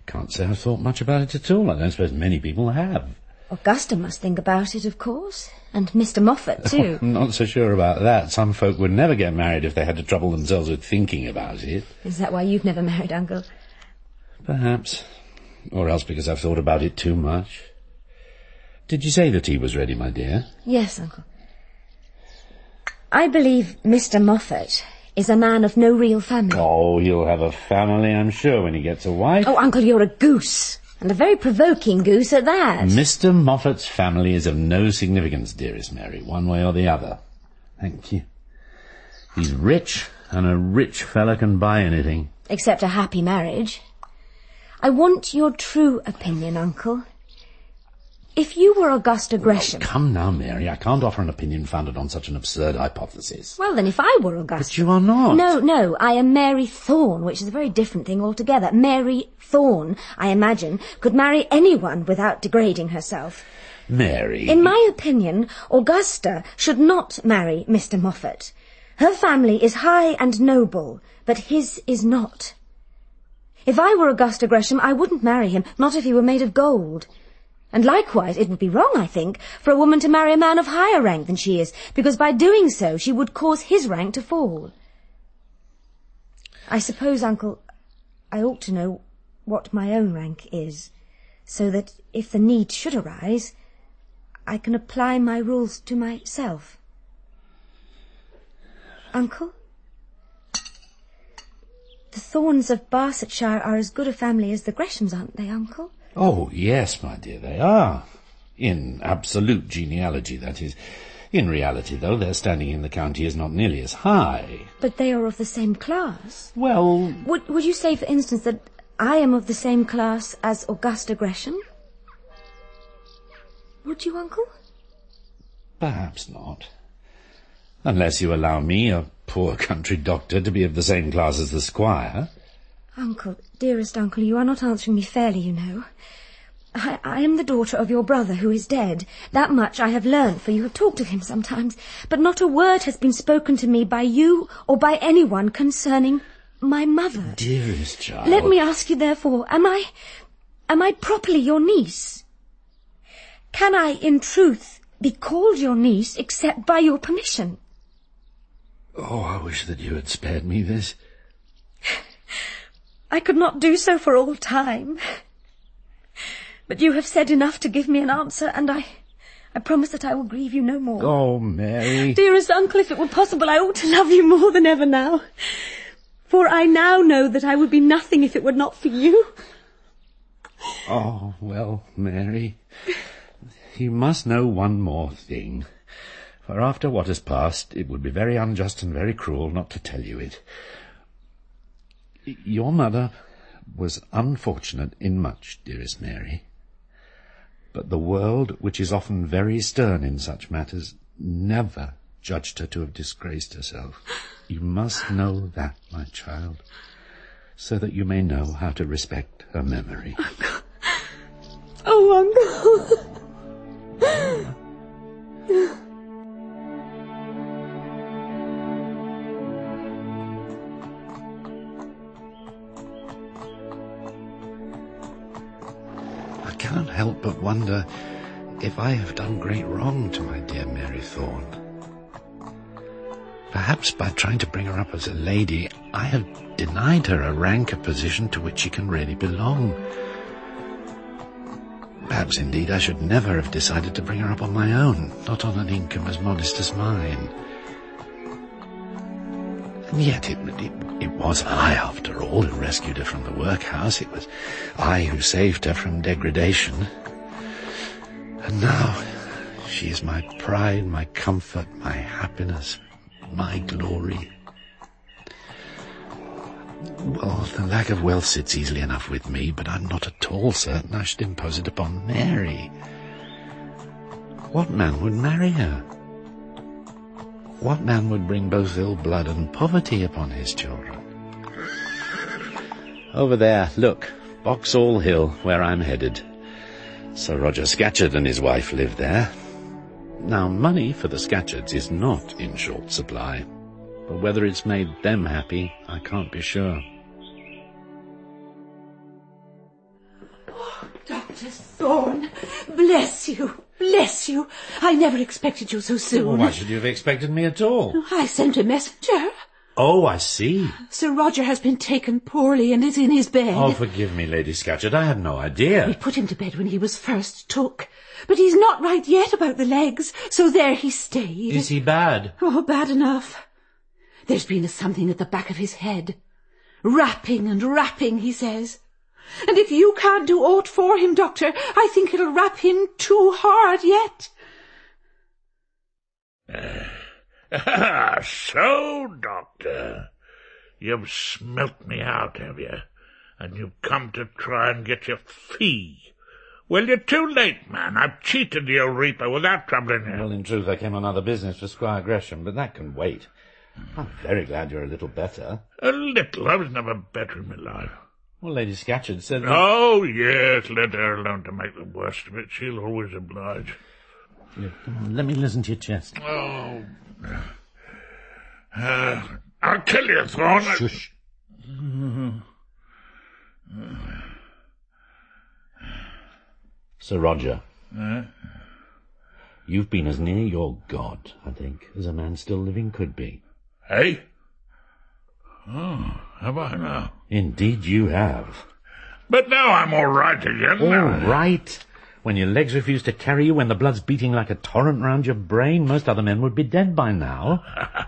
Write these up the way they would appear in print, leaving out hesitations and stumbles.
can't say I've thought much about it at all. I don't suppose many people have. Augusta must think about it, of course. And Mr. Moffat, too. I'm not so sure about that. Some folk would never get married if they had to trouble themselves with thinking about it. Is that why you've never married, Uncle? Perhaps. Or else because I've thought about it too much. Did you say the tea was ready, my dear? Yes, Uncle. I believe Mr. Moffat is a man of no real family. Oh, he'll have a family, I'm sure, when he gets a wife. Oh, Uncle, you're a goose. And a very provoking goose at that. Mr. Moffat's family is of no significance, dearest Mary, one way or the other. Thank you. He's rich, and a rich fella can buy anything. Except a happy marriage. I want your true opinion, Uncle. If you were Augusta Gresham... Oh, come now, Mary, I can't offer an opinion founded on such an absurd hypothesis. Well, then, if I were Augusta... But you are not. No, I am Mary Thorne, which is a very different thing altogether. Mary Thorne, I imagine, could marry anyone without degrading herself. Mary... In my opinion, Augusta should not marry Mr. Moffat. Her family is high and noble, but his is not. If I were Augusta Gresham, I wouldn't marry him, not if he were made of gold. And likewise, it would be wrong, I think, for a woman to marry a man of higher rank than she is, because by doing so she would cause his rank to fall. I suppose, Uncle, I ought to know what my own rank is, so that if the need should arise, I can apply my rules to myself. Uncle? The Thornes of Barsetshire are as good a family as the Greshams, aren't they, Uncle? Oh, yes, my dear, they are. In absolute genealogy, that is. In reality, though, their standing in the county is not nearly as high. But they are of the same class. Well... Would you say, for instance, that I am of the same class as Augusta Gresham? Would you, Uncle? Perhaps not. Unless you allow me, a poor country doctor, to be of the same class as the squire. Uncle, dearest Uncle, you are not answering me fairly, you know. I am the daughter of your brother, who is dead. That much I have learned, for you have talked of him sometimes. But not a word has been spoken to me by you or by anyone concerning my mother. Dearest child... Let me ask you, therefore, am I properly your niece? Can I, in truth, be called your niece except by your permission? Oh, I wish that you had spared me this. I could not do so for all time. But you have said enough to give me an answer, and I promise that I will grieve you no more. Oh, Mary. Dearest Uncle, if it were possible, I ought to love you more than ever now. For I now know that I would be nothing if it were not for you. Oh, well, Mary, you must know one more thing. For after what has passed, it would be very unjust and very cruel not to tell you it. Your mother was unfortunate in much, dearest Mary. But the world, which is often very stern in such matters, never judged her to have disgraced herself. You must know that, my child, so that you may know how to respect her memory. Uncle. Oh, Uncle. I can't help but wonder if I have done great wrong to my dear Mary Thorne. Perhaps by trying to bring her up as a lady, I have denied her a rank, a position to which she can really belong. Perhaps, indeed, I should never have decided to bring her up on my own, not on an income as modest as mine. And yet it was I, after all, who rescued her from the workhouse. It was I who saved her from degradation. And now she is my pride, my comfort, my happiness, my glory. Well, the lack of wealth sits easily enough with me, but I'm not at all certain I should impose it upon Mary. What man would marry her? What man would bring both ill blood and poverty upon his children? Over there, look, Boxall Hill, where I'm headed. Sir Roger Scatcherd and his wife live there. Now, money for the Scatcherds is not in short supply, but whether it's made them happy, I can't be sure. Dr. Thorne, bless you, bless you. I never expected you so soon. Well, why should you have expected me at all? I sent a messenger. Oh, I see. Sir Roger has been taken poorly and is in his bed. Oh, forgive me, Lady Scatcherd. I had no idea. We put him to bed when he was first took. But he's not right yet about the legs, so there he stayed. Is he bad? Oh, bad enough. There's been something at the back of his head. Rapping and rapping, he says. And if you can't do aught for him, Doctor, I think it'll rap him too hard yet. So, Doctor, you've smelt me out, have you? And you've come to try and get your fee. Well, you're too late, man. I've cheated the old Reaper without troubling you. Well, in truth, I came on other business for Squire Gresham, but that can wait. I'm very glad you're a little better. A little? I was never better in my life. Well, Lady Scatcherd said that... Oh, yes, let her alone to make the worst of it. She'll always oblige. Here, come on, let me listen to your chest. Oh. I'll tell you, Thorne. Shush. Sir Roger. You've been as near your God, I think, as a man still living could be. Hey? Oh, have I now? Indeed you have. But now I'm all right again. All right? When your legs refuse to carry you, when the blood's beating like a torrent round your brain, most other men would be dead by now.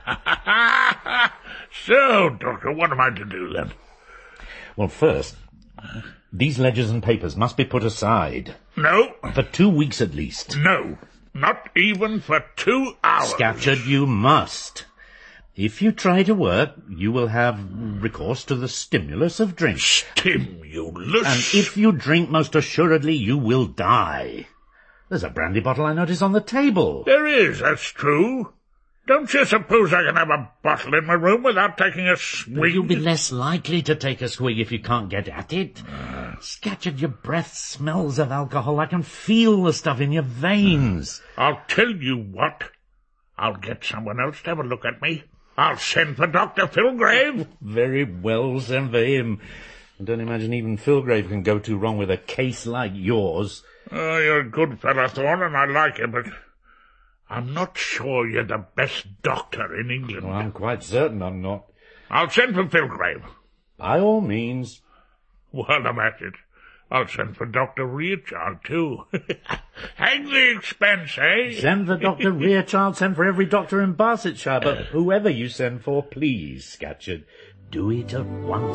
So, Doctor, what am I to do then? Well, first, these ledgers and papers must be put aside. No. For 2 weeks at least. No. Not even for 2 hours. Scatcherd, you must. If you try to work, you will have recourse to the stimulus of drink. Stimulus? And if you drink, most assuredly you will die. There's a brandy bottle I notice on the table. There is, that's true. Don't you suppose I can have a bottle in my room without taking a swig? But you'll be less likely to take a swig if you can't get at it. Scatcherd, your breath smells of alcohol. I can feel the stuff in your veins. I'll tell you what. I'll get someone else to have a look at me. I'll send for Dr. Filgrave. Very well, send for him. I don't imagine even Filgrave can go too wrong with a case like yours. Oh, you're a good fellow, Thorne, and I like you, but I'm not sure you're the best doctor in England. Well, I'm quite certain I'm not. I'll send for Filgrave. By all means. Well, I'm at it. I'll send for Dr. Rearchild, too. Hang the expense, eh? Send for Dr. Rearchild, send for every doctor in Barsetshire, but whoever you send for, please, Scatcherd, do it at once.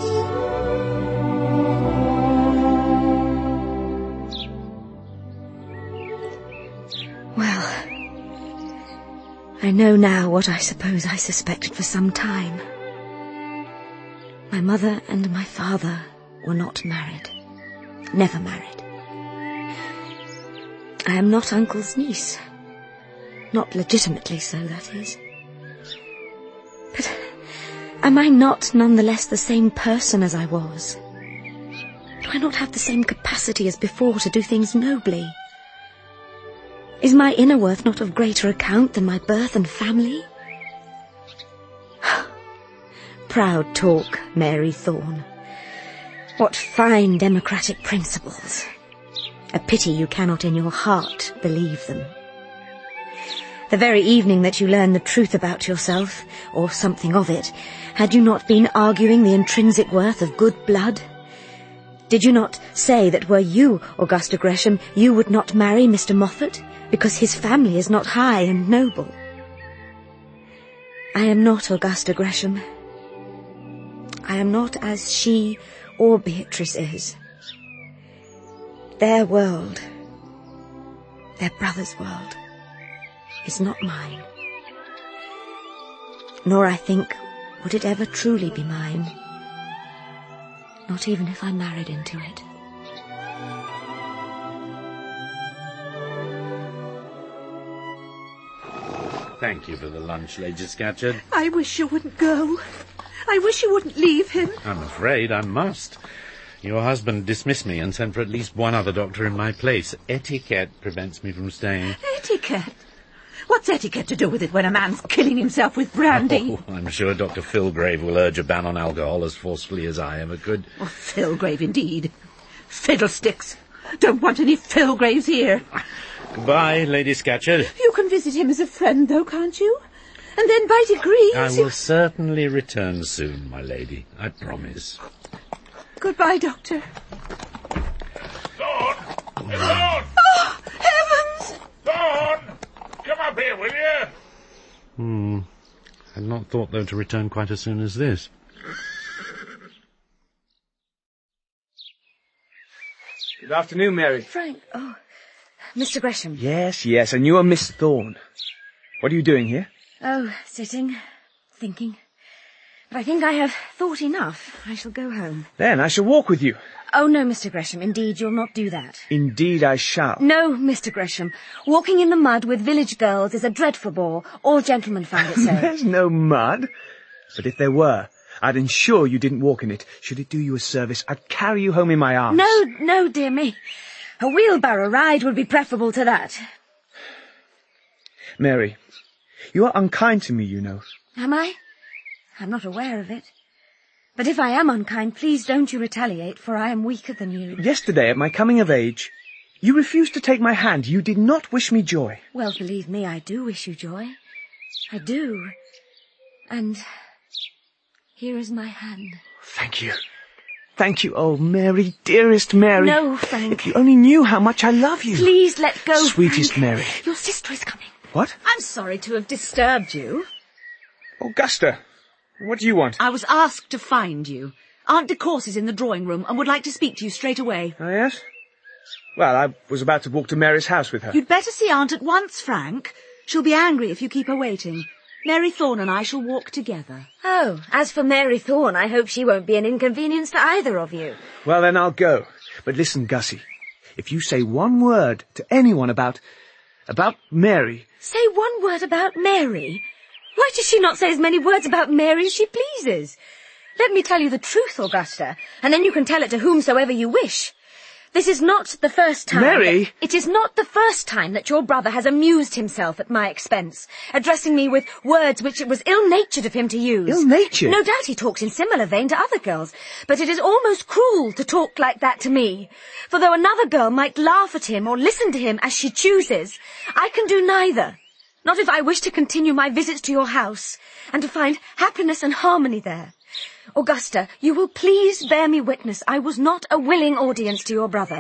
Well, I know now what I suppose I suspected for some time. My mother and my father were not married. Never married. I am not Uncle's niece. Not legitimately so, that is. But am I not nonetheless the same person as I was? Do I not have the same capacity as before to do things nobly? Is my inner worth not of greater account than my birth and family? Proud talk, Mary Thorne. What fine democratic principles. A pity you cannot in your heart believe them. The very evening that you learned the truth about yourself, or something of it, had you not been arguing the intrinsic worth of good blood? Did you not say that were you, Augusta Gresham, you would not marry Mr. Moffat, because his family is not high and noble? I am not Augusta Gresham. I am not as she or Beatrice is. Their world, their brother's world, is not mine. Nor, I think, would it ever truly be mine. Not even if I married into it. Thank you for the lunch, Lady Scatcherd. I wish you wouldn't go. I wish you wouldn't leave him. I'm afraid I must. Your husband dismissed me and sent for at least one other doctor in my place. Etiquette prevents me from staying. Etiquette? What's etiquette to do with it when a man's killing himself with brandy? Oh, I'm sure Dr. Filgrave will urge a ban on alcohol as forcefully as I ever could. Oh, Filgrave, indeed. Fiddlesticks. Don't want any Filgraves here. Goodbye, Lady Scatcherd. You can visit him as a friend, though, can't you? And then by degrees... I will certainly return soon, my lady. I promise. Goodbye, Doctor. Thorn! Thorn! Oh, heavens! Thorn! Come up here, will you? I'd not thought, though, to return quite as soon as this. Good afternoon, Mary. Frank, Mr. Gresham. Yes, and you are Miss Thorne. What are you doing here? Oh, sitting, thinking. But I think I have thought enough. I shall go home. Then I shall walk with you. Oh, no, Mr. Gresham, indeed, you'll not do that. Indeed I shall. No, Mr. Gresham. Walking in the mud with village girls is a dreadful bore. All gentlemen find it so. There's no mud. But if there were, I'd ensure you didn't walk in it. Should it do you a service, I'd carry you home in my arms. No, dear me. A wheelbarrow ride would be preferable to that. Mary, you are unkind to me, you know. Am I? I'm not aware of it. But if I am unkind, please don't you retaliate, for I am weaker than you. Yesterday, at my coming of age, you refused to take my hand. You did not wish me joy. Well, believe me, I do wish you joy. I do. And here is my hand. Thank you. Thank you, oh, Mary, dearest Mary. No, Frank. If you only knew how much I love you. Please let go, Sweetest Frank. Mary. Your sister is coming. What? I'm sorry to have disturbed you. Augusta, what do you want? I was asked to find you. Aunt de Course is in the drawing room and would like to speak to you straight away. Oh, yes? Well, I was about to walk to Mary's house with her. You'd better see Aunt at once, Frank. She'll be angry if you keep her waiting. Mary Thorne and I shall walk together. Oh, as for Mary Thorne, I hope she won't be an inconvenience to either of you. Well, then I'll go. But listen, Gussie, if you say one word to anyone about Mary... Say one word about Mary? Why does she not say as many words about Mary as she pleases? Let me tell you the truth, Augusta, and then you can tell it to whomsoever you wish. This is not the first time... Mary! It is not the first time that your brother has amused himself at my expense, addressing me with words which it was ill-natured of him to use. Ill-natured? No doubt he talks in similar vein to other girls, but it is almost cruel to talk like that to me. For though another girl might laugh at him or listen to him as she chooses, I can do neither. Not if I wish to continue my visits to your house, and to find happiness and harmony there. Augusta, you will please bear me witness I was not a willing audience to your brother.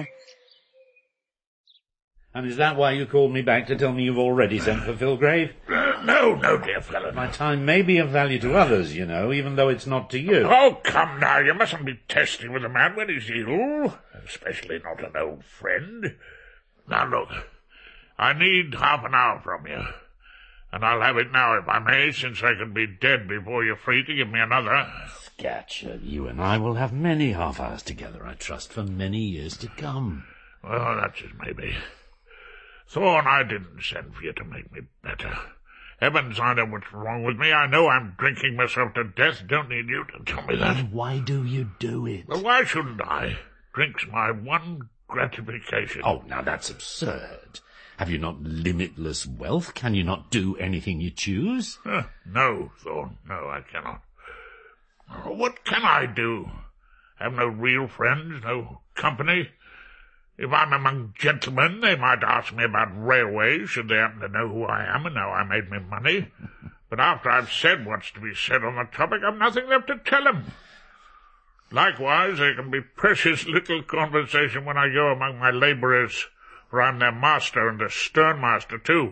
And is that why you called me back to tell me you've already sent for Filgrave? No, dear fellow. My time may be of value to others, you know, even though it's not to you. Oh, come now, you mustn't be testy with a man when he's ill, especially not an old friend. Now, look, I need half an hour from you, and I'll have it now if I may, since I can be dead before you're free to give me another. Scatcherd, you and I will have many half hours together, I trust, for many years to come. Well, that's as may be. Thorne, I didn't send for you to make me better. Heavens, I know what's wrong with me. I know I'm drinking myself to death. Don't need you to tell me that. Then why do you do it? Well, why shouldn't I? Drink's my one gratification. Oh, now that's absurd. Have you not limitless wealth? Can you not do anything you choose? No, Thorne, no, I cannot. What can I do? Have no real friends, no company? If I'm among gentlemen, they might ask me about railways, should they happen to know who I am and how I made me money. But after I've said what's to be said on the topic, I've nothing left to tell them. Likewise, there can be precious little conversation when I go among my labourers, for I'm their master and their stern master too.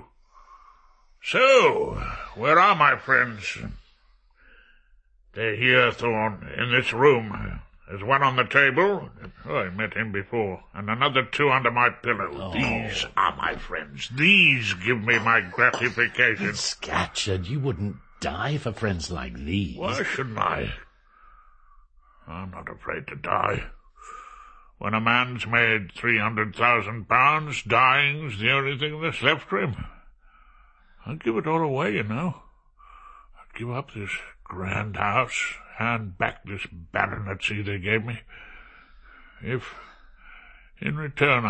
So, where are my friends? They're here, Thorne, in this room. There's one on the table. Oh, I met him before. And another two under my pillow. Oh. These are my friends. These give me my gratification. Scatcherd, you wouldn't die for friends like these. Why shouldn't I? I'm not afraid to die. When a man's made £300,000, dying's the only thing that's left for him. I'd give it all away, you know. I'd give up this grand house, hand back this baronetcy they gave me, if, in return,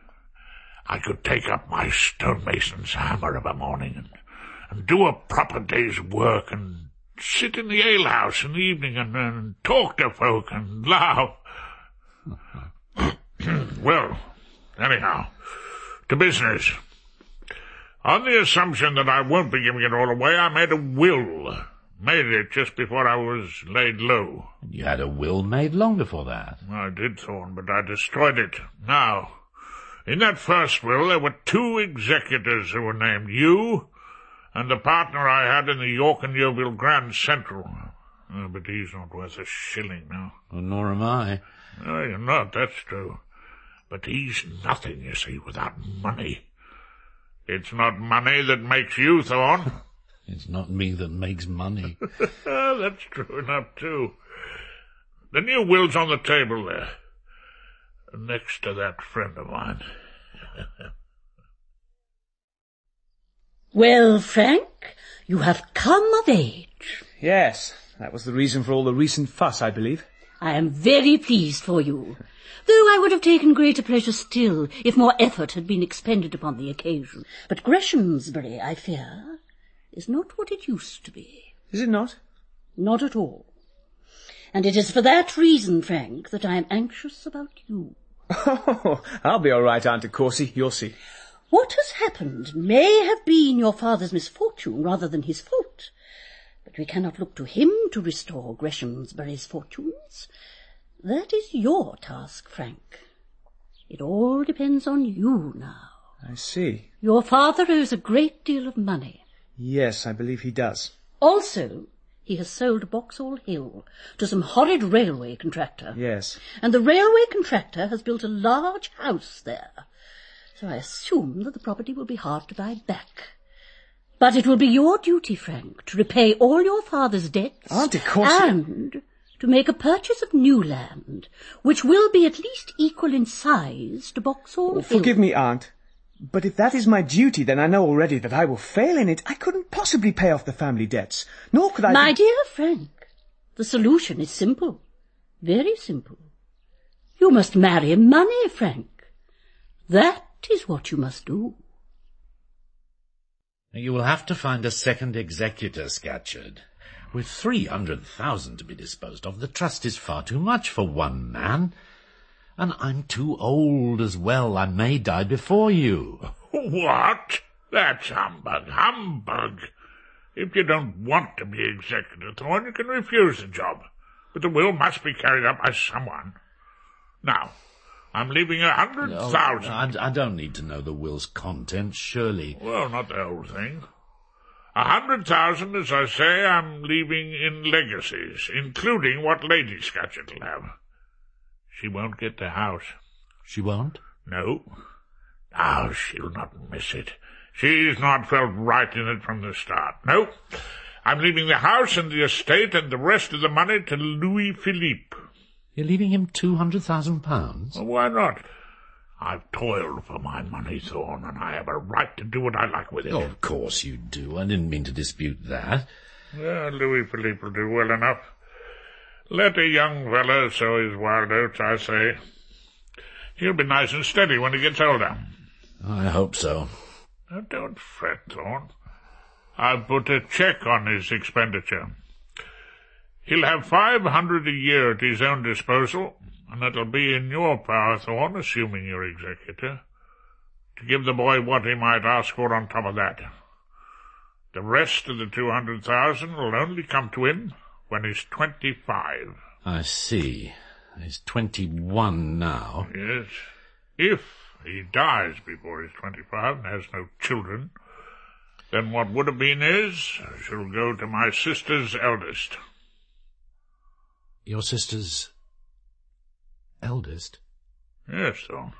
I could take up my stonemason's hammer of a morning and do a proper day's work and sit in the alehouse in the evening and talk to folk and laugh. Well, Anyhow, to business. On the assumption that I won't be giving it all away, I made a will. Made it just before I was laid low. You had a will made long before that. I did, Thorne, but I destroyed it. Now, in that first will, there were 2 executors who were named, you and the partner I had in the York and Yeovil Grand Central. But he's not worth a shilling now. Well, nor am I. No, you're not, that's true. But he's nothing, you see, without money. It's not money that makes you, Thorne. It's not me that makes money. That's true enough, too. The new will's on the table there, next to that friend of mine. Well, Frank, you have come of age. Yes, that was the reason for all the recent fuss, I believe. I am very pleased for you, though I would have taken greater pleasure still if more effort had been expended upon the occasion. But Greshamsbury, I fear, is not what it used to be. Is it not? Not at all. And it is for that reason, Frank, that I am anxious about you. Oh, I'll be all right, Aunt de Courcy, you'll see. What has happened may have been your father's misfortune rather than his fault, but we cannot look to him to restore Greshamsbury's fortunes. That is your task, Frank. It all depends on you now. I see. Your father owes a great deal of money. Yes, I believe he does. Also, he has sold Boxall Hill to some horrid railway contractor. Yes. And the railway contractor has built a large house there. So I assume that the property will be hard to buy back. But it will be your duty, Frank, to repay all your father's debts. Aunt de Courcy. And to make a purchase of new land, which will be at least equal in size to Boxall Hill. Forgive me, Aunt. But if that is my duty, then I know already that I will fail in it. I couldn't possibly pay off the family debts, nor could I... My dear Frank, the solution is simple. Very simple. You must marry money, Frank. That is what you must do. You will have to find a second executor, Scatcherd. With 300,000 to be disposed of, the trust is far too much for one man. And I'm too old as well. I may die before you. What? That's humbug, humbug. If you don't want to be executor, Thorne, you can refuse the job. But the will must be carried out by someone. Now, I'm leaving 100,000. I don't need to know the will's contents, surely. Well, not the whole thing. 100,000, as I say, I'm leaving in legacies, including what Lady Scatcherd will have. She won't get the house. She won't? No. Now she'll not miss it. She's not felt right in it from the start. No. I'm leaving the house and the estate and the rest of the money to Louis Philippe. You're leaving him £200,000? Well, why not? I've toiled for my money, Thorne, and I have a right to do what I like with it. Oh, of course you do. I didn't mean to dispute that. Yeah, Louis Philippe will do well enough. Let a young fellow sow his wild oats, I say. He'll be nice and steady when he gets older. I hope so. Now, don't fret, Thorne. I've put a check on his expenditure. He'll have 500 a year at his own disposal, and it'll be in your power, Thorne, assuming you're executor, to give the boy what he might ask for on top of that. The rest of the 200,000 will only come to him when he's 25. I see. He's 21 now. Yes. If he dies before he's 25 and has no children, then what would have been his shall go to my sister's eldest. Your sister's eldest? Yes, Thorne.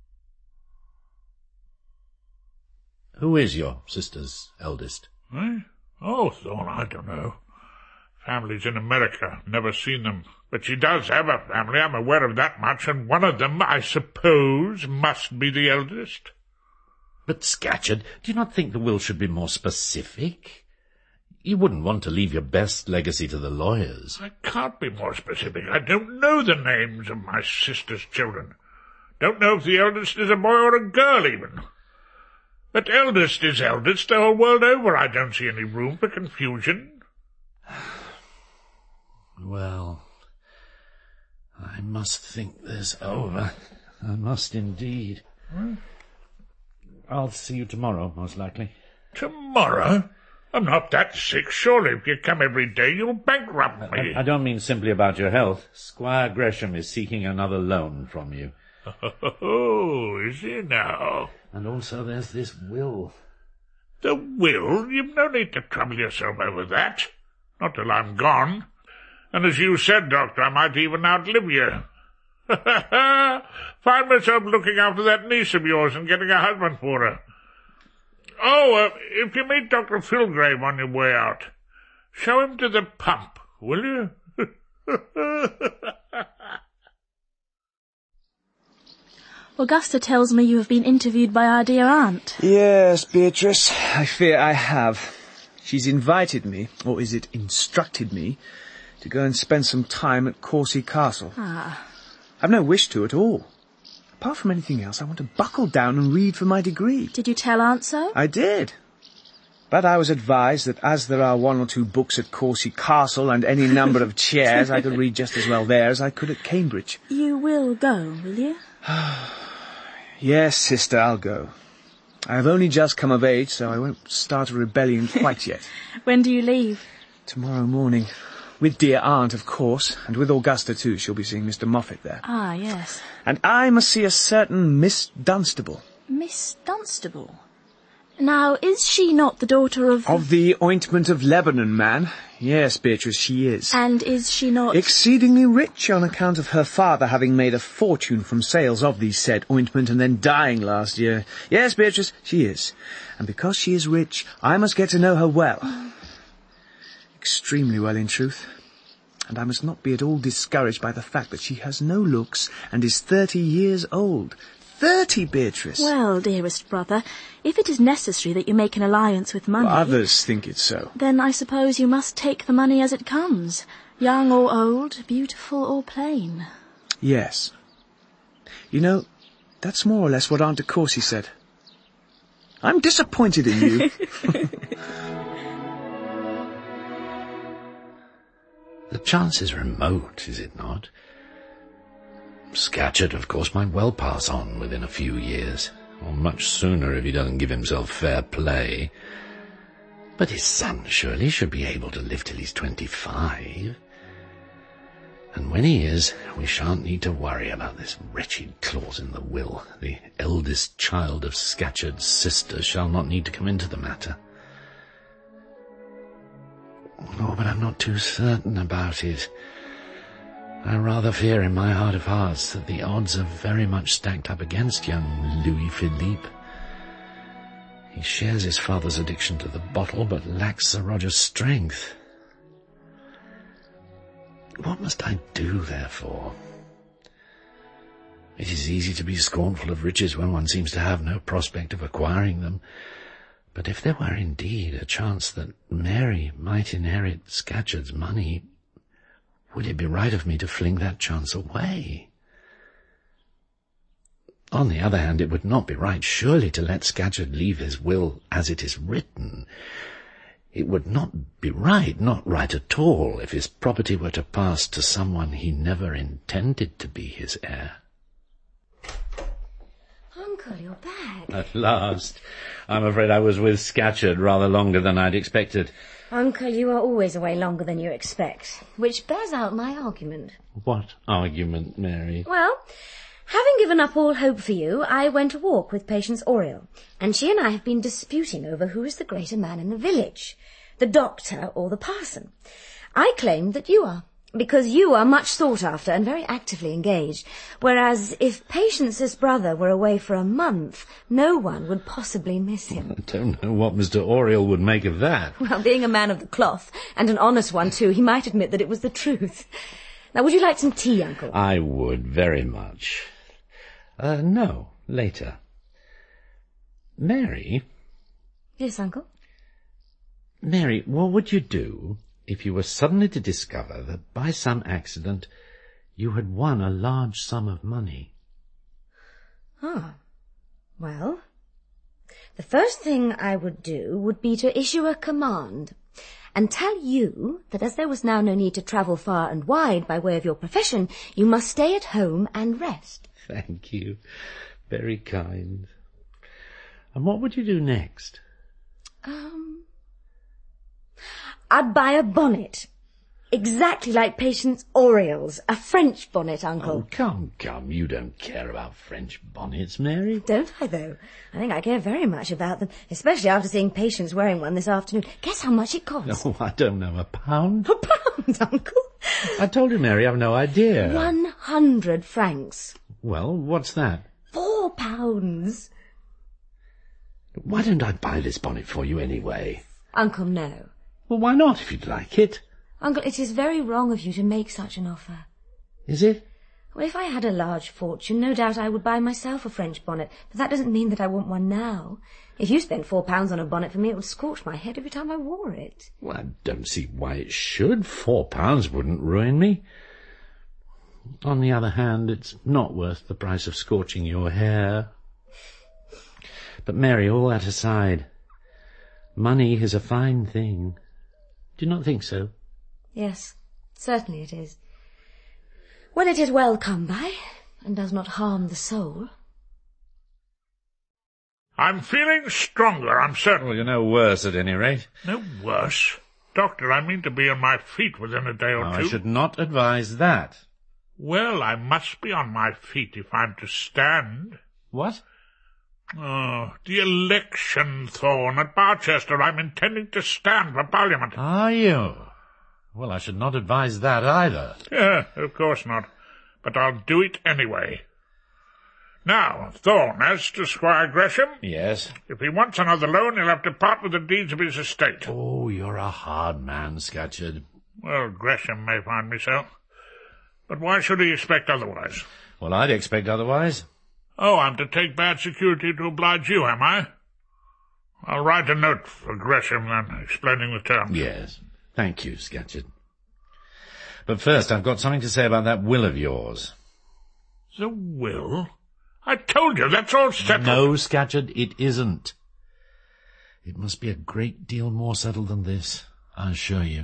Who is your sister's eldest? Eh? Oh, Thorne, I don't know. Family's in America. Never seen them. But she does have a family, I'm aware of that much, and one of them, I suppose, must be the eldest. But, Scatcherd, do you not think the will should be more specific? You wouldn't want to leave your best legacy to the lawyers. I can't be more specific. I don't know the names of my sister's children. Don't know if the eldest is a boy or a girl, even. But eldest is eldest the whole world over. I don't see any room for confusion. Well, I must think this over. I must indeed. I'll see you tomorrow, most likely. Tomorrow? I'm not that sick. Surely if you come every day, you'll bankrupt me. I don't mean simply about your health. Squire Gresham is seeking another loan from you. Oh, is he now? And also there's this will. The will? You've no need to trouble yourself over that. Not till I'm gone. And as you said, Doctor, I might even outlive you. Find myself looking after that niece of yours and getting a husband for her. Oh, if you meet Dr. Filgrave on your way out, show him to the pump, will you? Augusta tells me you have been interviewed by our dear aunt. Yes, Beatrice, I fear I have. She's invited me, or is it instructed me, to go and spend some time at Courcy Castle. I've no wish to at all. Apart from anything else, I want to buckle down and read for my degree. Did you tell Aunt so? I did. But I was advised that as there are 1 or 2 books at Courcy Castle and any number of chairs, I could read just as well there as I could at Cambridge. You will go, will you? Yes, sister, I'll go. I have only just come of age, so I won't start a rebellion quite yet. When do you leave? Tomorrow morning. With dear aunt, of course, and with Augusta too. She'll be seeing Mr. Moffat there. Ah, yes. And I must see a certain Miss Dunstable. Miss Dunstable? Now, is she not the daughter of... Of the Ointment of Lebanon man? Yes, Beatrice, she is. And is she not... Exceedingly rich on account of her father having made a fortune from sales of the said ointment and then dying last year. Yes, Beatrice, she is. And because she is rich, I must get to know her well. Extremely well, in truth. And I must not be at all discouraged by the fact that she has no looks and is 30 years old. 30, Beatrice! Well, dearest brother, if it is necessary that you make an alliance with money... Others think it so. Then I suppose you must take the money as it comes. Young or old, beautiful or plain. Yes. You know, that's more or less what Aunt de Courcy said. I'm disappointed in you. The chance is remote, is it not? Scatcherd, of course, might well pass on within a few years, or much sooner if he doesn't give himself fair play. But his son surely should be able to live till he's 25. And when he is, we shan't need to worry about this wretched clause in the will. The eldest child of Scatcherd's sister shall not need to come into the matter. Oh, but I'm not too certain about it. I rather fear in my heart of hearts that the odds are very much stacked up against young Louis Philippe. He shares his father's addiction to the bottle, but lacks Sir Roger's strength. What must I do, therefore? It is easy to be scornful of riches when one seems to have no prospect of acquiring them. But if there were indeed a chance that Mary might inherit Scatcherd's money, would it be right of me to fling that chance away? On the other hand, it would not be right, surely, to let Scatcherd leave his will as it is written. It would not be right, not right at all, if his property were to pass to someone he never intended to be his heir. Uncle, you're back. At last. I'm afraid I was with Scatcherd rather longer than I'd expected. Uncle, you are always away longer than you expect, which bears out my argument. What argument, Mary? Well, having given up all hope for you, I went to walk with Patience Oriel, and she and I have been disputing over who is the greater man in the village, the doctor or the parson. I claim that you are, because you are much sought after and very actively engaged, whereas if Patience's brother were away for a month, no one would possibly miss him. I don't know what Mr. Oriel would make of that. Well, being a man of the cloth, and an honest one too, he might admit that it was the truth. Now, would you like some tea, Uncle? I would, very much. No, later. Mary? Yes, Uncle? Mary, what would you do if you were suddenly to discover that by some accident you had won a large sum of money? Ah, well, the first thing I would do would be to issue a command and tell you that as there was now no need to travel far and wide by way of your profession, you must stay at home and rest. Thank you. Very kind. And what would you do next? I'd buy a bonnet. Exactly like Patience Oriel's. A French bonnet, Uncle. Oh, come. You don't care about French bonnets, Mary. Don't I, though? I think I care very much about them, especially after seeing Patience wearing one this afternoon. Guess how much it cost? Oh, I don't know. £1? A pound, Uncle? I told you, Mary, I've no idea. 100 francs. Well, what's that? £4. Why don't I buy this bonnet for you anyway? Uncle, no. Well, why not, if you'd like it? Uncle, it is very wrong of you to make such an offer. Is it? Well, if I had a large fortune, no doubt I would buy myself a French bonnet, but that doesn't mean that I want one now. If you spent £4 on a bonnet for me, it would scorch my head every time I wore it. Well, I don't see why it should. £4 wouldn't ruin me. On the other hand, it's not worth the price of scorching your hair. But, Mary, all that aside, money is a fine thing. Do you not think so? Yes, certainly it is. When it is well come by, and does not harm the soul. I'm feeling stronger, I'm certain. Well, you're no worse, at any rate. No worse? Doctor, I mean to be on my feet within a day or two. I should not advise that. Well, I must be on my feet if I'm to stand. What? Oh, the election, Thorne, at Barchester. I'm intending to stand for Parliament. Are you? Well, I should not advise that either. Yeah, of course not. But I'll do it anyway. Now, Thorne, as to Squire Gresham... Yes? If he wants another loan, he'll have to part with the deeds of his estate. Oh, you're a hard man, Scatcherd. Well, Gresham may find me so. But why should he expect otherwise? Well, I'd expect otherwise. Oh, I'm to take bad security to oblige you, am I? I'll write a note for Gresham, then, explaining the terms. Yes. Thank you, Scatcherd. But first, I've got something to say about that will of yours. The will? I told you, that's all settled. No, Scatcherd, it isn't. It must be a great deal more settled than this, I assure you.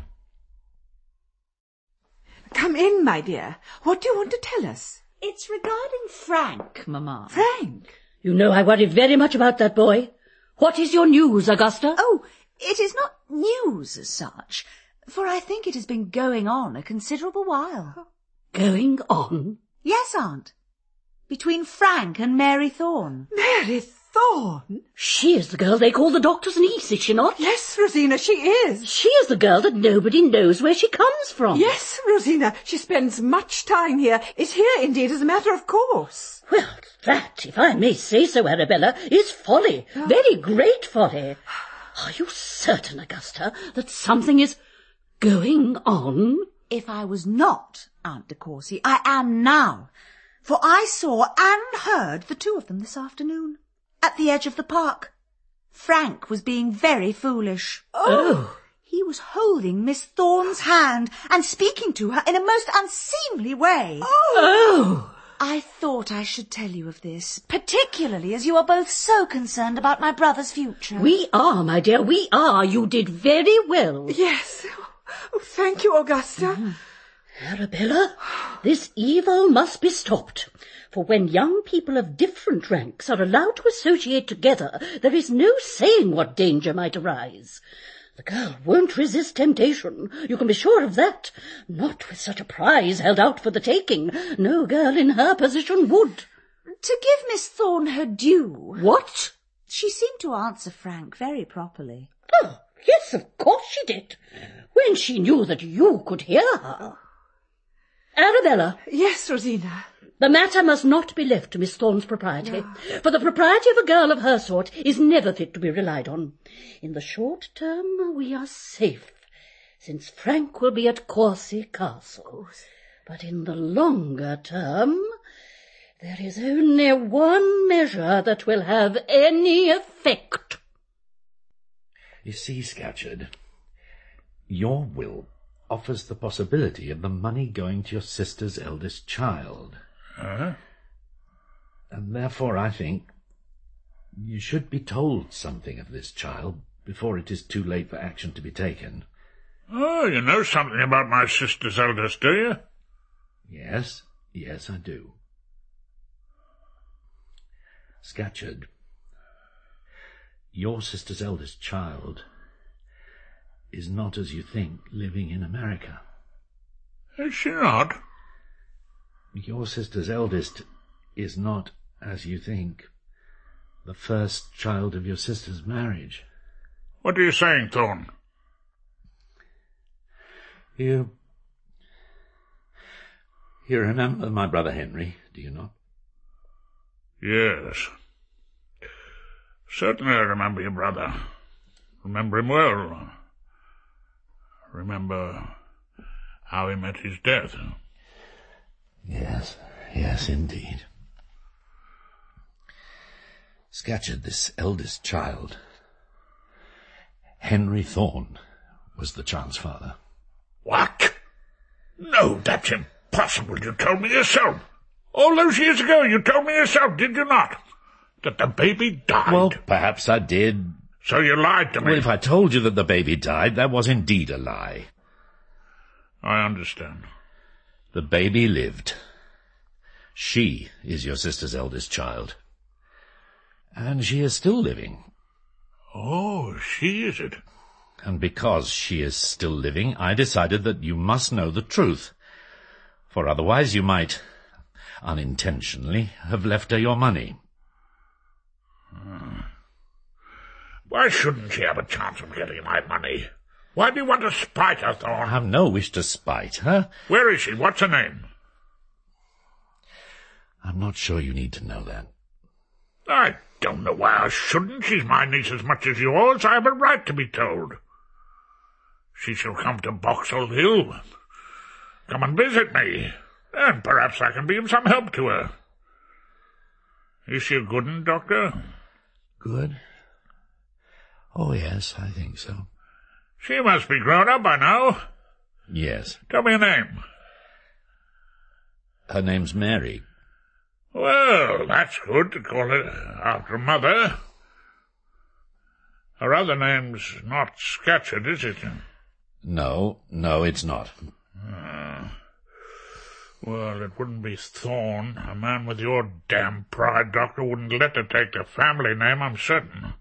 Come in, my dear. What do you want to tell us? It's regarding Frank, Mamma. Frank? You know I worry very much about that boy. What is your news, Augusta? Oh, it is not news as such, for I think it has been going on a considerable while. Going on? Yes, Aunt. Between Frank and Mary Thorne. Mary Thorne? She is the girl they call the doctor's niece, is she not? Yes, Rosina, she is. She is the girl that nobody knows where she comes from. Yes, Rosina, she spends much time here, is here indeed as a matter of course. Well, that, if I may say so, Arabella, is folly, very great folly. Are you certain, Augusta, that something is going on? If I was not, Aunt de Courcy, I am now. For I saw and heard the two of them this afternoon, at the edge of the park. Frank was being very foolish. Oh! He was holding Miss Thorne's hand and speaking to her in a most unseemly way. Oh! I thought I should tell you of this, particularly as you are both so concerned about my brother's future. We are, my dear, we are. You did very well. Yes. Oh, thank you, Augusta. Arabella, this evil must be stopped, for when young people of different ranks are allowed to associate together, there is no saying what danger might arise. The girl won't resist temptation, you can be sure of that. Not with such a prize held out for the taking. No girl in her position would. To give Miss Thorne her due... What? She seemed to answer Frank very properly. Oh, yes, of course she did, when she knew that you could hear her. Arabella. Yes, Rosina. The matter must not be left to Miss Thorne's propriety, for the propriety of a girl of her sort is never fit to be relied on. In the short term we are safe, since Frank will be at Courcy Castle. But in the longer term, there is only one measure that will have any effect. You see, Scatcherd, your will offers the possibility of the money going to your sister's eldest child. Uh-huh. And therefore I think you should be told something of this child before it is too late for action to be taken. Oh, you know something about my sister's eldest, do you? Yes, I do. Scatcherd, your sister's eldest child is not, as you think, living in America. Is she not? Your sister's eldest is not, as you think, the first child of your sister's marriage. What are you saying, Thorne? You remember my brother Henry, do you not? Yes. Certainly I remember your brother. Remember him well. Remember how he met his death. Yes, indeed. Scatcherd, this eldest child, Henry Thorne, was the child's father. What? No, that's impossible. You told me yourself. All those years ago you told me yourself, did you not? That the baby died. Well, perhaps I did. So you lied to me. Well, if I told you that the baby died, that was indeed a lie. I understand. The baby lived. She is your sister's eldest child. And she is still living. Oh, she is it? And because she is still living, I decided that you must know the truth. For otherwise you might, unintentionally, have left her your money. Why shouldn't she have a chance of getting my money? Why do you want to spite her, Thorne? I have no wish to spite her. Where is she? What's her name? I'm not sure you need to know that. I don't know why I shouldn't. She's my niece as much as yours. I have a right to be told. She shall come to Boxall Hill. Come and visit me, and perhaps I can be of some help to her. Is she a good one, Doctor? Good? Oh, yes, I think so. She must be grown up by now. Yes. Tell me her name. Her name's Mary. Well, that's good to call it after mother. Her other name's not Scatcherd, is it? No, it's not. Well, it wouldn't be Thorne. A man with your damn pride, Doctor, wouldn't let her take the family name, I'm certain.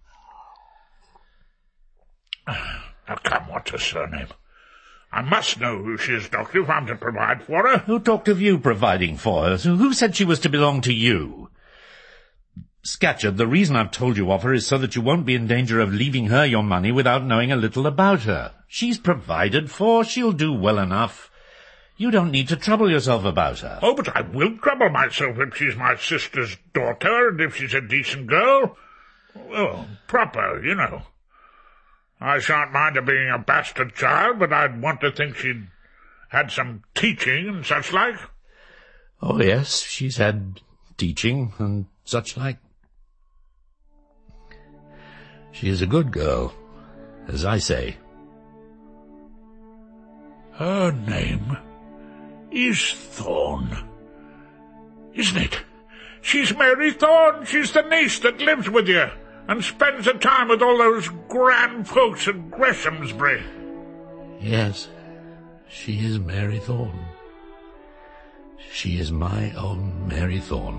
Now, come, what's her surname? I must know who she is, Doctor, if I'm to provide for her. Who talked of you providing for her? Who said she was to belong to you? Scatcherd, the reason I've told you of her is so that you won't be in danger of leaving her your money without knowing a little about her. She's provided for. She'll do well enough. You don't need to trouble yourself about her. Oh, but I will trouble myself if she's my sister's daughter, and if she's a decent girl. Well, proper, you know. I shan't mind her being a bastard child, but I'd want to think she'd had some teaching and such like. Oh, yes, she's had teaching and such like. She is a good girl, as I say. Her name is Thorne, isn't it? She's Mary Thorne. She's the niece that lives with you and spends the time with all those grand folks at Greshamsbury. Yes, she is Mary Thorne. She is my own Mary Thorne.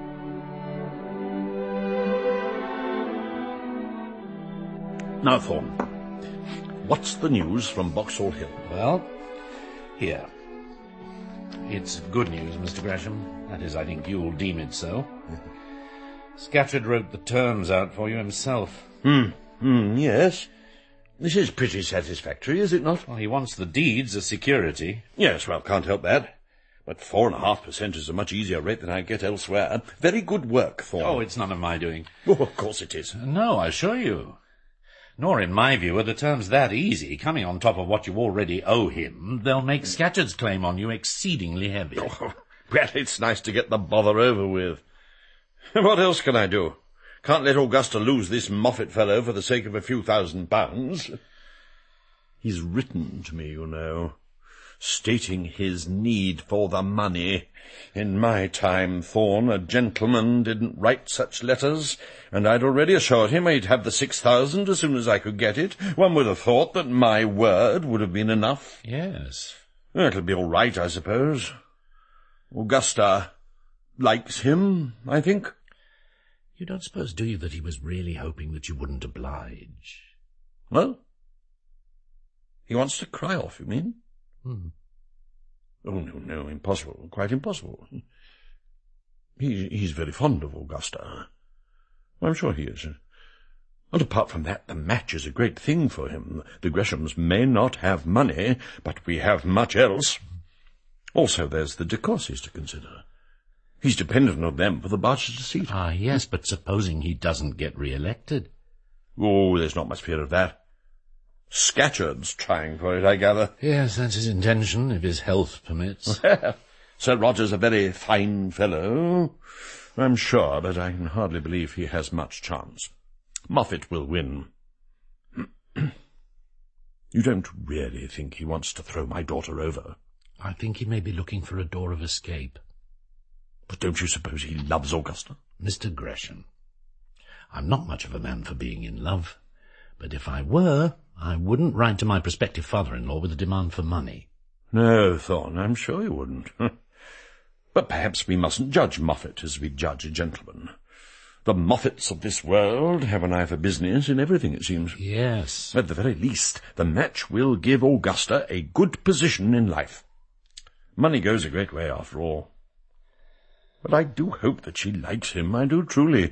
Now, Thorne, what's the news from Boxall Hill? Well, here. It's good news, Mr. Gresham. That is, I think you'll deem it so. Scatcherd wrote the terms out for you himself. Yes. This is pretty satisfactory, is it not? Well, he wants the deeds as security. Yes, well, can't help that. But 4.5% is a much easier rate than I get elsewhere. Very good work, Thorne. Oh, it's none of my doing. Oh, of course it is. No, I assure you. Nor, in my view, are the terms that easy. Coming on top of what you already owe him, they'll make Scatcherd's claim on you exceedingly heavy. Oh, well, it's nice to get the bother over with. What else can I do? Can't let Augusta lose this Moffat fellow for the sake of a few £1,000. He's written to me, you know, stating his need for the money. In my time, Thorne, a gentleman didn't write such letters, and I'd already assured him I'd have the 6,000 as soon as I could get it. One would have thought that my word would have been enough. Yes. It'll be all right, I suppose. Augusta likes him, I think. You don't suppose, do you, that he was really hoping that you wouldn't oblige? Well? He wants to cry off, you mean? Oh, no, impossible, quite impossible. He's very fond of Augusta. I'm sure he is. And apart from that, the match is a great thing for him. The Greshams may not have money, but we have much else. Also, there's the de Courcys to consider. He's dependent on them for the Barchester seat. Ah, yes, but supposing he doesn't get re-elected? Oh, there's not much fear of that. Scatcherd's trying for it, I gather. Yes, that's his intention, if his health permits. Sir Roger's a very fine fellow, I'm sure, but I can hardly believe he has much chance. Moffat will win. You don't really think he wants to throw my daughter over? I think he may be looking for a door of escape. But don't you suppose he loves Augusta? Mr. Gresham, I'm not much of a man for being in love, but if I were, I wouldn't write to my prospective father-in-law with a demand for money. No, Thorne, I'm sure you wouldn't. But perhaps we mustn't judge Moffat as we judge a gentleman. The Moffats of this world have an eye for business in everything, it seems. Yes. At the very least, the match will give Augusta a good position in life. Money goes a great way, after all. But I do hope that she likes him, I do truly.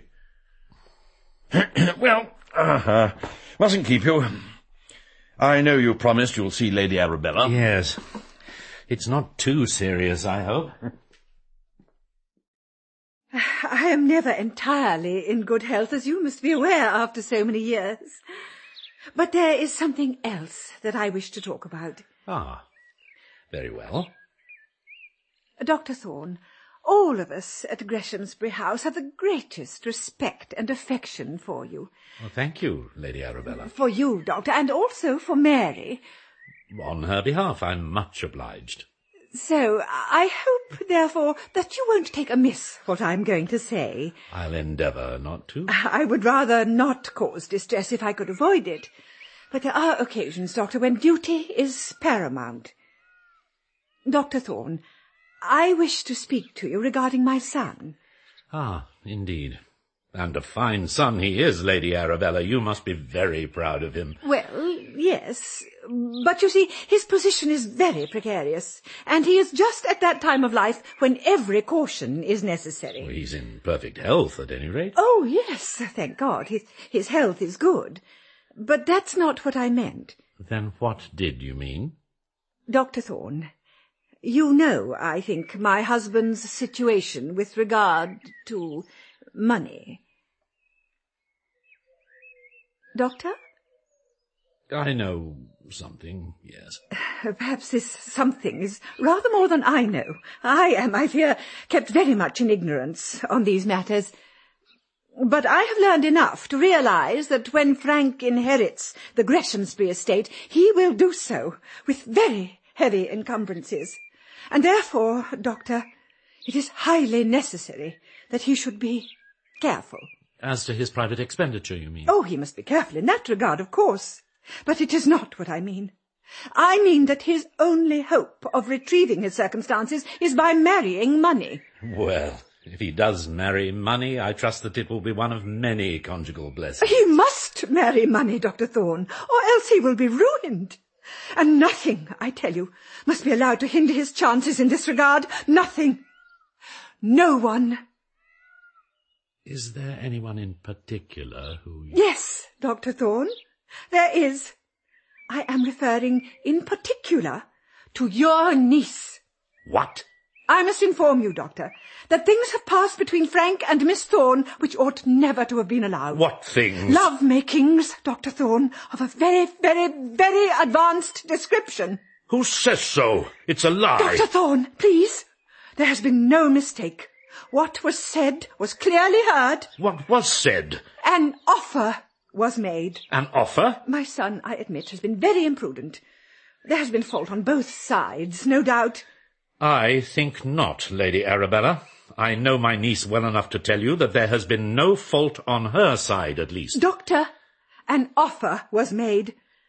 Well, mustn't keep you. I know you promised you'll see Lady Arabella. Yes. It's not too serious, I hope. I am never entirely in good health, as you must be aware after so many years. But there is something else that I wish to talk about. Ah, very well. Dr. Thorne, all of us at Greshamsbury House have the greatest respect and affection for you. Well, thank you, Lady Arabella. For you, Doctor, and also for Mary. On her behalf, I'm much obliged. So, I hope, therefore, that you won't take amiss what I'm going to say. I'll endeavour not to. I would rather not cause distress if I could avoid it. But there are occasions, Doctor, when duty is paramount. Dr. Thorne, I wish to speak to you regarding my son. Ah, indeed. And a fine son he is, Lady Arabella. You must be very proud of him. Well, yes, but you see, his position is very precarious, and he is just at that time of life when every caution is necessary. Well, he's in perfect health, at any rate. Oh, yes, thank God. His health is good. But that's not what I meant. Then what did you mean? Dr. Thorne, you know, I think, my husband's situation with regard to money. Doctor? I know something, yes. Perhaps this something is rather more than I know. I am, I fear, kept very much in ignorance on these matters. But I have learned enough to realise that when Frank inherits the Greshamsbury estate, he will do so with very heavy encumbrances. And therefore, Doctor, it is highly necessary that he should be careful. As to his private expenditure, you mean? Oh, he must be careful in that regard, of course. But it is not what I mean. I mean that his only hope of retrieving his circumstances is by marrying money. Well, if he does marry money, I trust that it will be one of many conjugal blessings. He must marry money, Dr. Thorne, or else he will be ruined. And nothing, I tell you, must be allowed to hinder his chances in this regard. Nothing. No one. Is there anyone in particular who... Yes, Dr. Thorne, there is. I am referring in particular to your niece. What? I must inform you, Doctor, that things have passed between Frank and Miss Thorne which ought never to have been allowed. What things? Love-makings, Dr. Thorne, of a very, very, very advanced description. Who says so? It's a lie. Dr. Thorne, please. There has been no mistake. What was said was clearly heard. What was said? An offer was made. An offer? My son, I admit, has been very imprudent. There has been fault on both sides, no doubt. I think not, Lady Arabella. I know my niece well enough to tell you that there has been no fault on her side, at least. Doctor, an offer was made,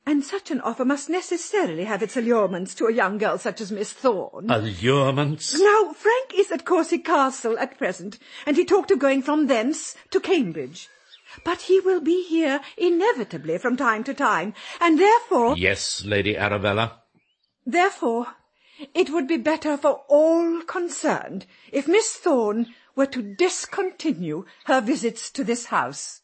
And such an offer must necessarily have its allurements to a young girl such as Miss Thorne. Allurements? Now, Frank is at Courcy Castle at present, and he talked of going from thence to Cambridge. But he will be here inevitably from time to time, and therefore... Yes, Lady Arabella? Therefore, it would be better for all concerned if Miss Thorne were to discontinue her visits to this house.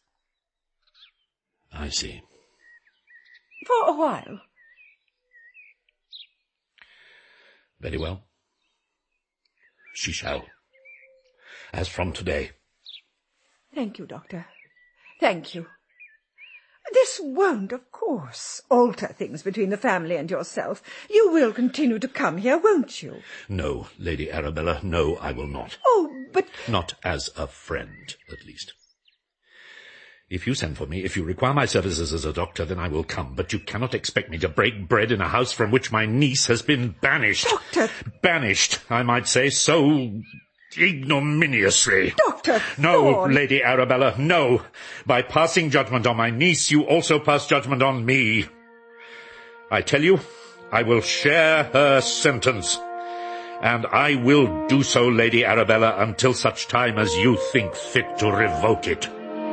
I see. For a while. Very well. She shall. As from today. Thank you, Doctor. Thank you. This won't, of course, alter things between the family and yourself. You will continue to come here, won't you? No, Lady Arabella, no, I will not. Oh, but... Not as a friend, at least. If you send for me, if you require my services as a doctor, then I will come. But you cannot expect me to break bread in a house from which my niece has been banished. Doctor! Banished, I might say, so ignominiously. Doctor No, Thorne. Lady Arabella, no. By passing judgment on my niece, you also pass judgment on me. I tell you, I will share her sentence. And I will do so, Lady Arabella, until such time as you think fit to revoke it.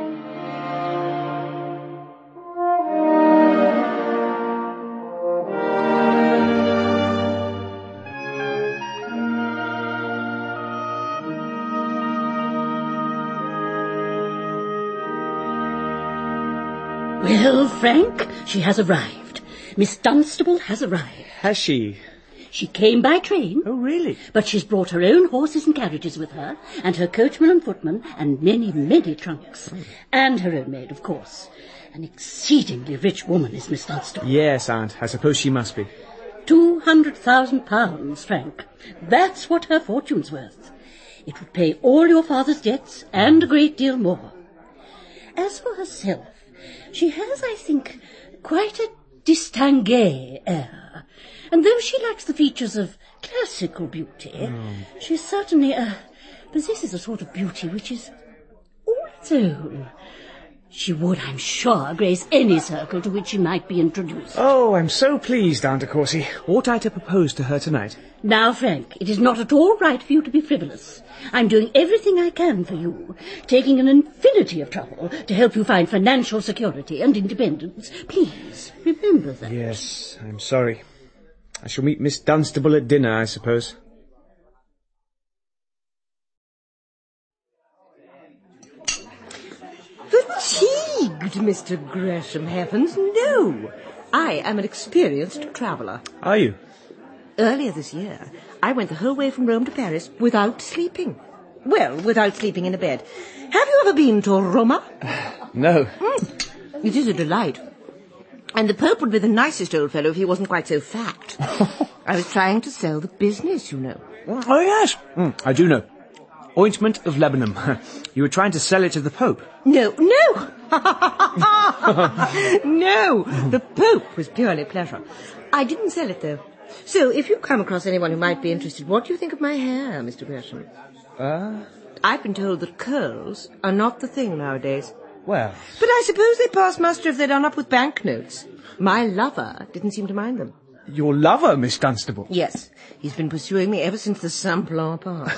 Well, Frank, she has arrived. Miss Dunstable has arrived. Has she? She came by train. Oh, really? But she's brought her own horses and carriages with her, and her coachman and footman, and many, many trunks. And her own maid, of course. An exceedingly rich woman is Miss Dunstable. Yes, Aunt. I suppose she must be. £200,000, Frank. That's what her fortune's worth. It would pay all your father's debts, and a great deal more. As for herself, she has, I think, quite a distingué air. And though she lacks the features of classical beauty, she certainly possesses a sort of beauty which is all its own. She would, I'm sure, grace any circle to which she might be introduced. Oh, I'm so pleased, Aunt de Courcy. Ought I to propose to her tonight? Now, Frank, it is not at all right for you to be frivolous. I'm doing everything I can for you, taking an infinity of trouble to help you find financial security and independence. Please, remember that. Yes, I'm sorry. I shall meet Miss Dunstable at dinner, I suppose. Fatigued, Mr. Gresham, heavens, no. I am an experienced traveller. Are you? Earlier this year, I went the whole way from Rome to Paris without sleeping. Well, without sleeping in a bed. Have you ever been to Roma? No. It is a delight. And the Pope would be the nicest old fellow if he wasn't quite so fat. I was trying to sell the business, you know. Oh, yes. I do know. Ointment of Lebanon. You were trying to sell it to the Pope. No. No, the Pope was purely pleasure. I didn't sell it, though. So, if you come across anyone who might be interested, what do you think of my hair, Mr. Gresham? I've been told that curls are not the thing nowadays. Well... But I suppose they pass muster if they're done up with banknotes. My lover didn't seem to mind them. Your lover, Miss Dunstable? Yes. He's been pursuing me ever since the Simplon pass.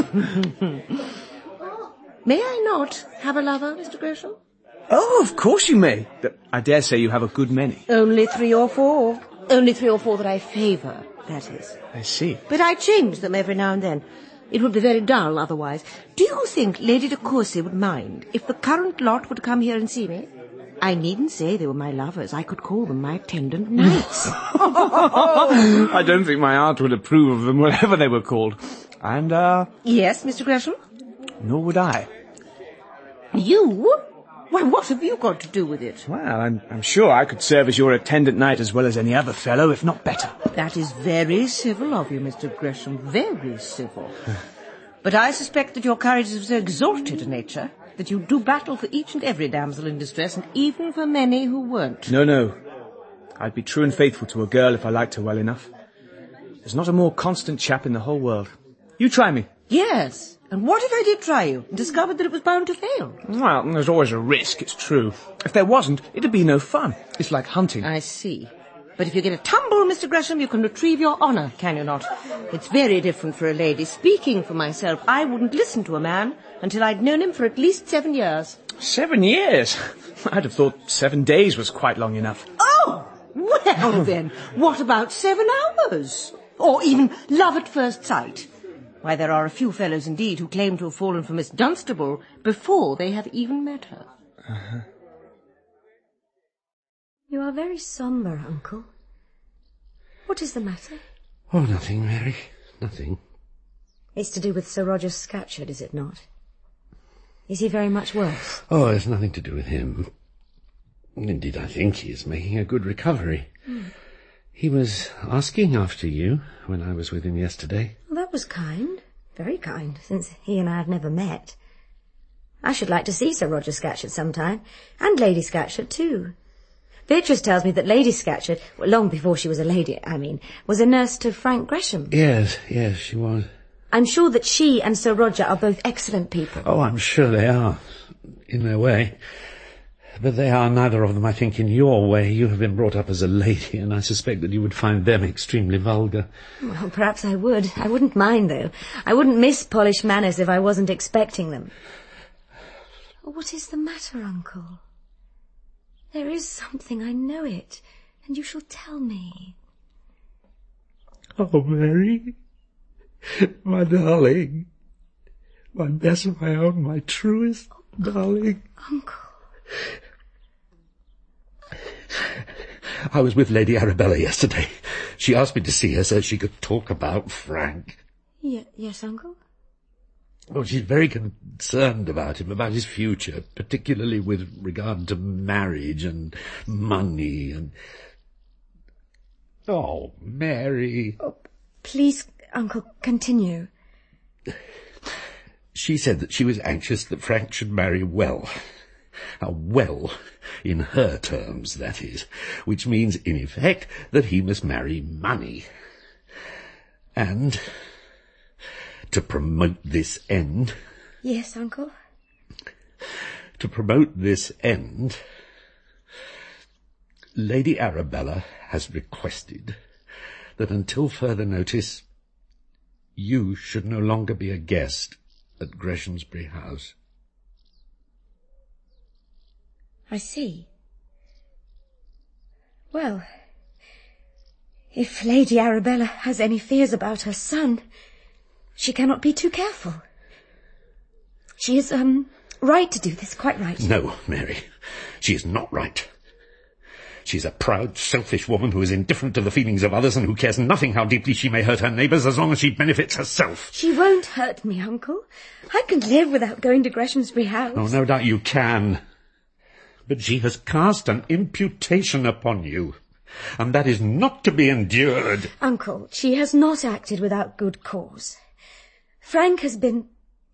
May I not have a lover, Mr. Gresham? Oh, of course you may. I dare say you have a good many. Only 3 or 4. Only 3 or 4 that I favour, that is. I see. But I change them every now and then. It would be very dull otherwise. Do you think Lady de Courcy would mind if the current lot would come here and see me? I needn't say they were my lovers. I could call them my attendant knights. I don't think my aunt would approve of them, whatever they were called. And, Yes, Mr. Gresham? Nor would I. You? Why, what have you got to do with it? Well, I'm sure I could serve as your attendant knight as well as any other fellow, if not better. That is very civil of you, Mr. Gresham. Very civil. But I suspect that your courage is of so exalted a nature that you do battle for each and every damsel in distress, and even for many who weren't. No. I'd be true and faithful to a girl if I liked her well enough. There's not a more constant chap in the whole world. You try me. Yes, And what if I did try you and discovered that it was bound to fail? Well, there's always a risk, it's true. If there wasn't, it'd be no fun. It's like hunting. I see. But if you get a tumble, Mr. Gresham, you can retrieve your honour, can you not? It's very different for a lady. Speaking for myself, I wouldn't listen to a man until I'd known him for at least 7 years. 7 years? I'd have thought 7 days was quite long enough. Oh! Well, then, what about 7 hours? Or even love at first sight? Why, there are a few fellows indeed who claim to have fallen for Miss Dunstable before they have even met her. Uh-huh. You are very sombre, Uncle. What is the matter? Oh, nothing, Mary. Nothing. It's to do with Sir Roger Scatcherd, is it not? Is he very much worse? Oh, it's nothing to do with him. Indeed, I think he is making a good recovery. He was asking after you when I was with him yesterday. Well, that was kind. Very kind, since he and I have never met. I should like to see Sir Roger Scatcherd sometime, and Lady Scatcherd too. Beatrice tells me that Lady Scatcherd, well, long before she was a lady, was a nurse to Frank Gresham. Yes, she was. I'm sure that she and Sir Roger are both excellent people. Oh, I'm sure they are, in their way. But they are neither of them, I think, in your way. You have been brought up as a lady, and I suspect that you would find them extremely vulgar. Well, perhaps I would. I wouldn't mind, though. I wouldn't miss polished manners if I wasn't expecting them. What is the matter, Uncle? There is something, I know it, and you shall tell me. Oh, Mary, my darling, my best of my own, my truest darling. Uncle. I was with Lady Arabella yesterday. She asked me to see her so she could talk about Frank. Yes, Uncle? Well, she's very concerned about him, about his future, particularly with regard to marriage and money and... Oh, Mary. Oh, please, Uncle, continue. She said that she was anxious that Frank should marry well. Well, in her terms, that is, which means, in effect, that he must marry money. And... to promote this end... Yes, Uncle? To promote this end, Lady Arabella has requested that until further notice, you should no longer be a guest at Greshamsbury House. I see. Well, if Lady Arabella has any fears about her son, she cannot be too careful. She is, right to do this, quite right. No, Mary, she is not right. She is a proud, selfish woman who is indifferent to the feelings of others and who cares nothing how deeply she may hurt her neighbours as long as she benefits herself. She won't hurt me, Uncle. I can live without going to Greshamsbury House. Oh, no doubt you can. But she has cast an imputation upon you, and that is not to be endured. Uncle, she has not acted without good cause. Frank has been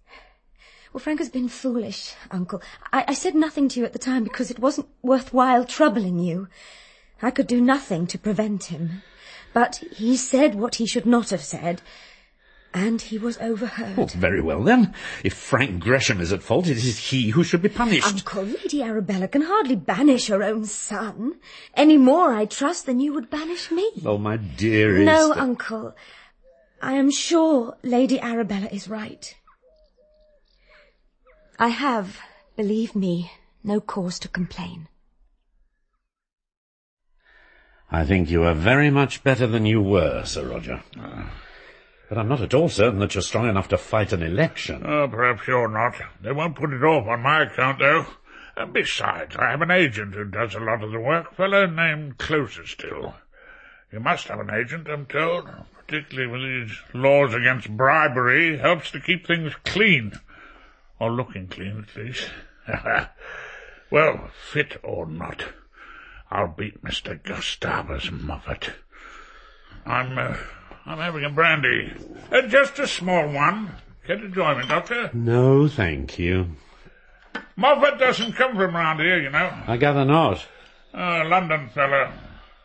foolish, Uncle. I said nothing to you at the time because it wasn't worthwhile troubling you. I could do nothing to prevent him. But he said what he should not have said, and he was overheard. Oh, very well, then. If Frank Gresham is at fault, it is he who should be punished. Uncle, Lady Arabella can hardly banish her own son. Any more, I trust, than you would banish me. Oh, my dearest... No, Uncle. I am sure Lady Arabella is right. I have, believe me, no cause to complain. I think you are very much better than you were, Sir Roger. But I'm not at all certain that you're strong enough to fight an election. Oh, perhaps you're not. They won't put it off on my account, though. And besides, I have an agent who does a lot of the work, a fellow named Closerstill. You must have an agent, I'm told, particularly with these laws against bribery. Helps to keep things clean. Or looking clean, at least. Well, fit or not, I'll beat Mr. Gustavus Moffat. I'm having a brandy. Just a small one. Care to join me, Doctor? No, thank you. Moffat doesn't come from round here, you know. I gather not. London fellow.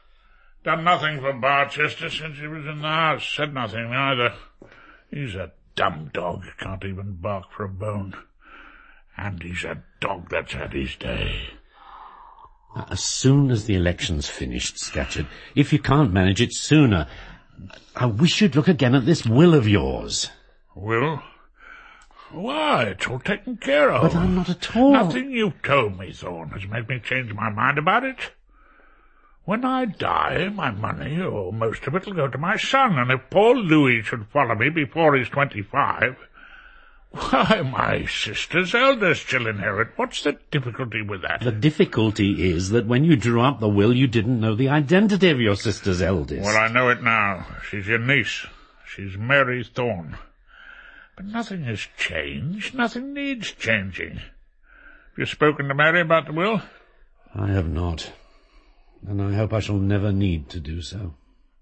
Done nothing for Barchester since he was in the house. Said nothing either. He's a dumb dog, can't even bark for a bone. And he's a dog that's had his day. As soon as the election's finished, Scatcherd, if you can't manage it sooner, I wish you'd look again at this will of yours. Will? Why, it's all taken care of. But I'm not at all... Nothing you've told me, Thorne, has made me change my mind about it. When I die, my money, or most of it, will go to my son, and if poor Louis should follow me before he's 25... Why, my sister's eldest shall inherit. What's the difficulty with that? The difficulty is that when you drew up the will, you didn't know the identity of your sister's eldest. Well, I know it now. She's your niece. She's Mary Thorne. But nothing has changed. Nothing needs changing. Have you spoken to Mary about the will? I have not. And I hope I shall never need to do so.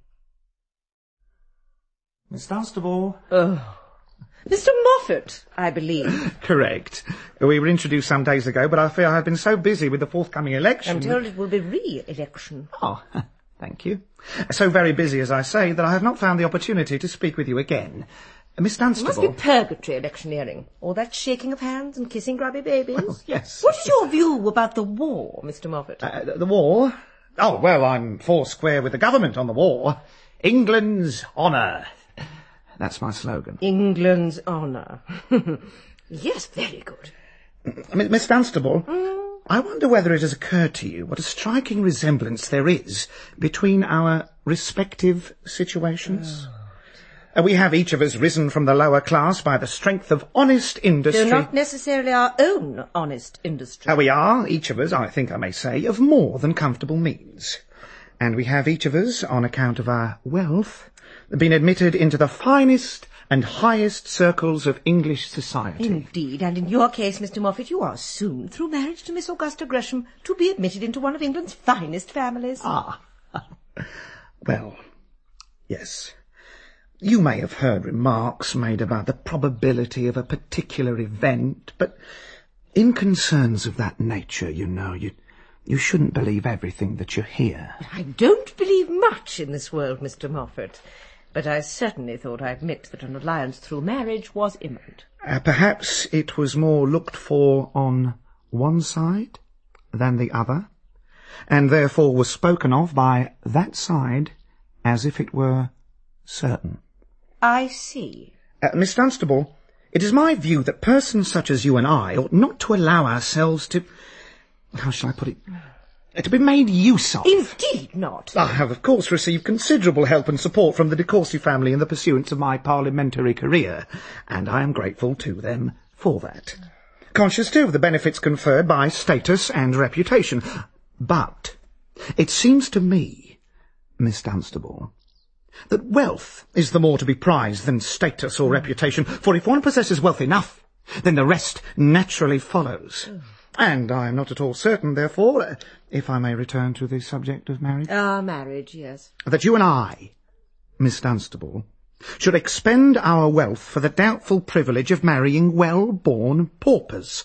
Miss Dunstable. Mr. Moffat, I believe. Correct. We were introduced some days ago, but I fear I've been so busy with the forthcoming election... I'm told it will be re-election. Oh, thank you. So very busy, as I say, that I have not found the opportunity to speak with you again. Miss Dunstable... It must be purgatory electioneering. All that shaking of hands and kissing grubby babies. Well, yes. What is your view about the war, Mr. Moffat? The war? Oh, well, I'm foursquare with the government on the war. England's honour. That's my slogan. England's honour. Yes, very good. Miss Dunstable, I wonder whether it has occurred to you what a striking resemblance there is between our respective situations. We have each of us risen from the lower class by the strength of honest industry. Though not necessarily our own honest industry. We are, each of us, I think I may say, of more than comfortable means. And we have each of us, on account of our wealth, been admitted into the finest and highest circles of English society. Indeed, and in your case, Mr. Moffat, you are soon, through marriage to Miss Augusta Gresham, to be admitted into one of England's finest families. Ah. Well, yes. You may have heard remarks made about the probability of a particular event, but in concerns of that nature, you know, you shouldn't believe everything that you hear. I don't believe much in this world, Mr. Moffat. But I certainly thought I'd admit that an alliance through marriage was imminent. Perhaps it was more looked for on one side than the other, and therefore was spoken of by that side as if it were certain. I see. Miss Dunstable, it is my view that persons such as you and I ought not to allow ourselves to... How shall I put it? To be made use of. Indeed not. I have, of course, received considerable help and support from the de Courcy family in the pursuance of my parliamentary career, and I am grateful to them for that. Conscious, too, of the benefits conferred by status and reputation. But it seems to me, Miss Dunstable, that wealth is the more to be prized than status or reputation, for if one possesses wealth enough, then the rest naturally follows. And I am not at all certain, therefore, if I may return to the subject of marriage... marriage, yes. ...that you and I, Miss Dunstable, should expend our wealth for the doubtful privilege of marrying well-born paupers.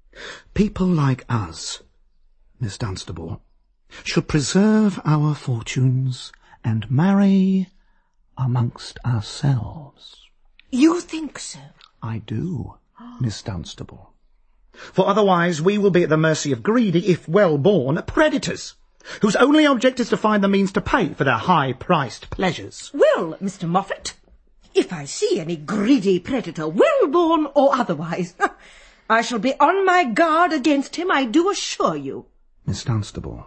People like us, Miss Dunstable, should preserve our fortunes and marry amongst ourselves. You think so? I do, Miss Dunstable. For otherwise we will be at the mercy of greedy, if well-born, predators, whose only object is to find the means to pay for their high-priced pleasures. Well, Mr. Moffat, if I see any greedy predator, well-born or otherwise, I shall be on my guard against him, I do assure you. Miss Dunstable.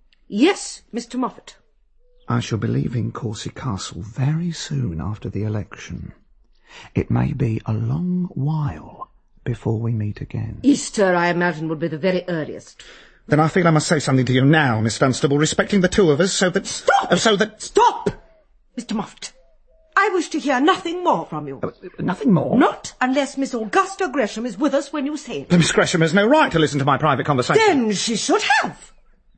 Yes, Mr. Moffat. I shall be leaving Courcy Castle very soon after the election. It may be a long while before we meet again. Easter, I imagine, would be the very earliest. Then I feel I must say something to you now, Miss Dunstable, respecting the two of us, so that... Stop! Stop! Mr. Moffat, I wish to hear nothing more from you. Nothing more? Not unless Miss Augusta Gresham is with us when you say it. Miss Gresham has no right to listen to my private conversation. Then she should have.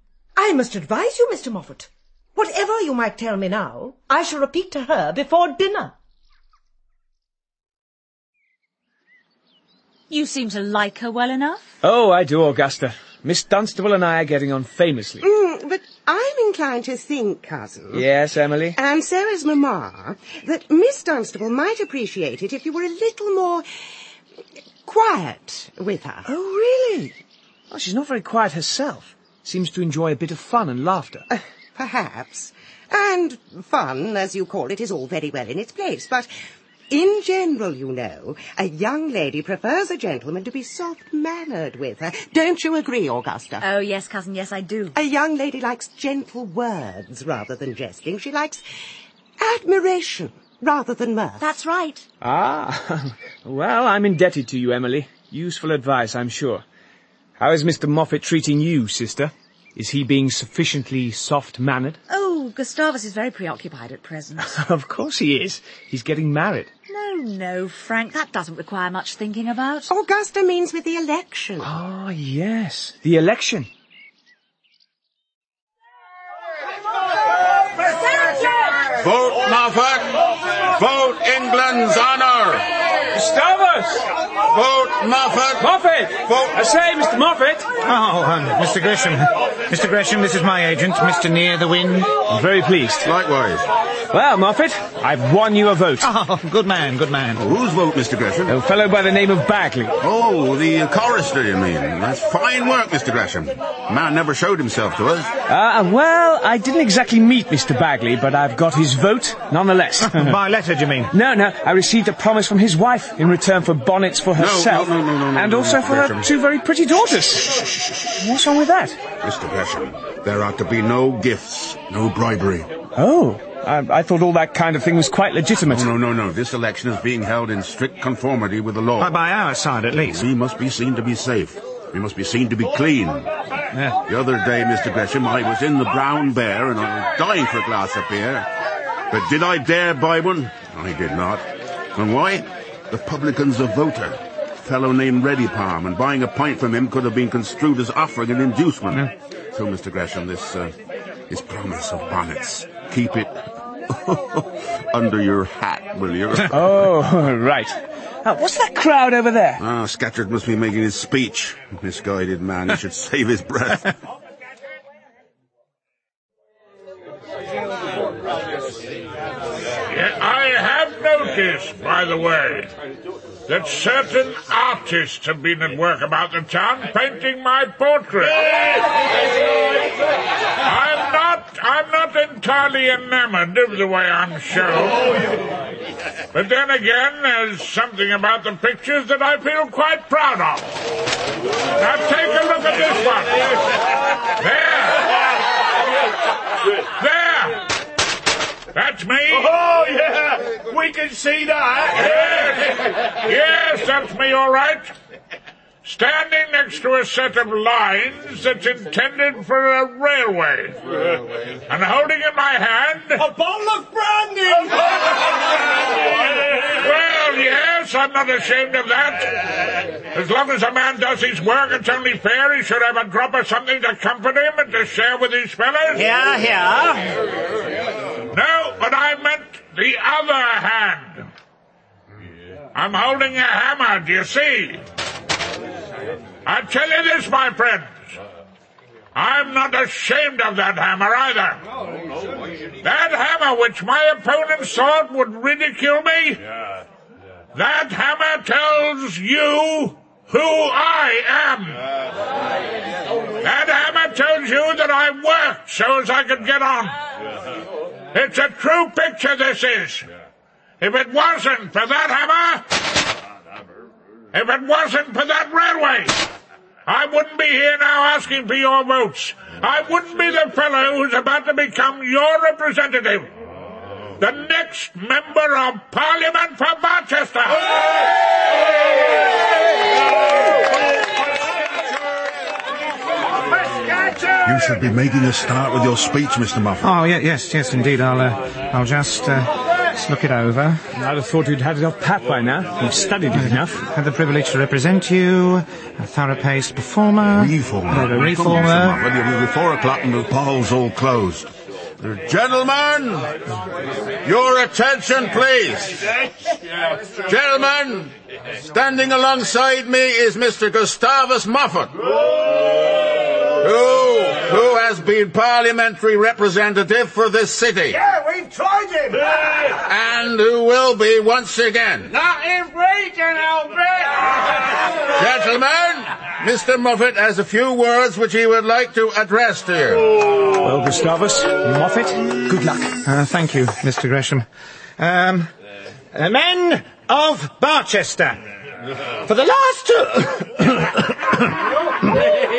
I must advise you, Mr. Moffat. Whatever you might tell me now, I shall repeat to her before dinner. You seem to like her well enough. Oh, I do, Augusta. Miss Dunstable and I are getting on famously. But I'm inclined to think, cousin... Yes, Emily? And so is Mamma, that Miss Dunstable might appreciate it if you were a little more quiet with her. Oh, really? Oh, she's not very quiet herself. Seems to enjoy a bit of fun and laughter. Perhaps. And fun, as you call it, is all very well in its place, but... in general, you know, a young lady prefers a gentleman to be soft-mannered with her. Don't you agree, Augusta? Oh, yes, cousin, yes, I do. A young lady likes gentle words rather than jesting. She likes admiration rather than mirth. That's right. Ah, well, I'm indebted to you, Emily. Useful advice, I'm sure. How is Mr. Moffat treating you, sister? Is he being sufficiently soft-mannered? Oh, Gustavus is very preoccupied at present. Of course he is. He's getting married. No, Frank, that doesn't require much thinking about. Augusta means with the election. Ah, yes, the election. Vote Moffat! Vote England's honour! Gustavus! Vote Moffat! Moffat! Vote... I say, Mr. Moffat! Oh, Mr. Gresham. Mr. Gresham, this is my agent, Mr. Near the Wind. I'm very pleased. Likewise. Well, Moffat, I've won you a vote. Oh, good man, good man. Whose vote, Mr. Gresham? A fellow by the name of Bagley. Oh, the chorister, you mean? That's fine work, Mr. Gresham. Man never showed himself to us. Well, I didn't exactly meet Mr. Bagley, but I've got his vote nonetheless. By letter, do you mean? No, I received a promise from his wife in return for bonnets for herself. No, and also for her two very pretty daughters. What's wrong with that? Mr. Gresham, there are to be no gifts, no bribery. Oh, I thought all that kind of thing was quite legitimate. Oh, no. This election is being held in strict conformity with the law. By our side, at least. We must be seen to be safe. We must be seen to be clean. Yeah. The other day, Mr. Gresham, I was in the Brown Bear and I was dying for a glass of beer. But did I dare buy one? I did not. And why? The publican's a voter. A fellow named Reddy Palm, and buying a pint from him could have been construed as offering an inducement. Yeah. So, Mr. Gresham, this promise of bonnets, keep it under your hat, will you? Oh, right. What's that crowd over there? Scatcherd must be making his speech. Misguided man, he should save his breath. I have noticed, by the way, that certain artists have been at work about the town painting my portrait. I'm not entirely enamored of the way I'm shown. But then again, there's something about the pictures that I feel quite proud of. Now take a look at this one. There! That's me. Oh, yeah. We can see that. Yes, that's me, all right. Standing next to a set of lines that's intended for a railway. And holding in my hand... a bottle of brandy! Well, yes, I'm not ashamed of that. As long as a man does his work, it's only fair he should have a drop of something to comfort him and to share with his fellows. Yeah. No, but I meant the other hand. I'm holding a hammer, do you see? I tell you this, my friends. I'm not ashamed of that hammer either. That hammer which my opponents thought would ridicule me, that hammer tells you who I am. That hammer tells you that I worked so as I could get on. It's a true picture, this is. If it wasn't for that hammer, if it wasn't for that railway, I wouldn't be here now asking for your votes. I wouldn't be the fellow who's about to become your representative. The next Member of Parliament for Barchester. You should be making a start with your speech, Mr. Moffat. Oh, yes, indeed. I'll just look it over. I'd have thought you'd had it off pat by now. You've studied it enough. Had the privilege to represent you, a thorough-paced performer. Reformer. It'll be 4 o'clock and the polls all closed. Gentlemen, your attention, please. Gentlemen, standing alongside me is Mr. Gustavus Moffat, who who has been parliamentary representative for this city. Yeah, we've tried him. And who will be once again. Not in region, Albert. Gentlemen, Mr. Moffat has a few words which he would like to address to you. Well, Gustavus, Moffat, good luck. Thank you, Mr. Gresham. Men of Barchester, for the last